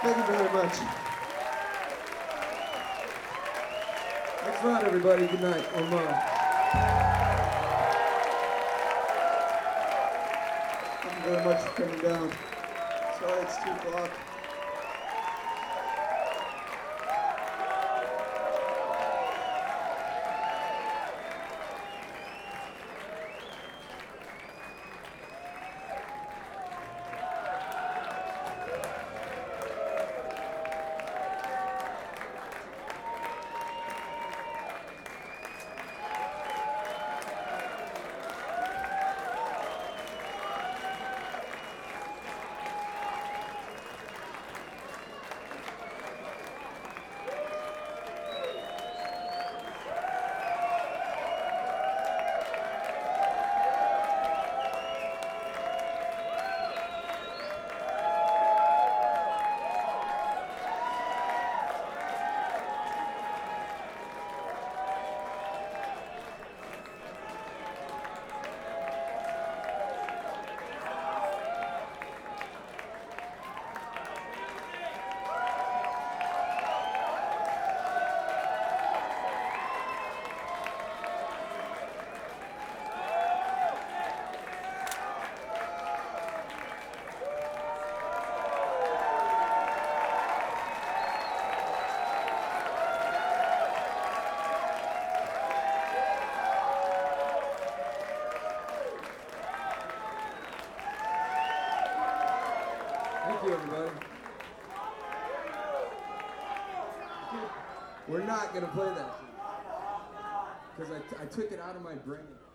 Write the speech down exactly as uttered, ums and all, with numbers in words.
Thank you very much. Thanks a lot, everybody. Good night. Omar. Thank you very much for coming down. Sorry it's two o'clock. Thank you, everybody. We're not going to play that because I, I took it out of my brain.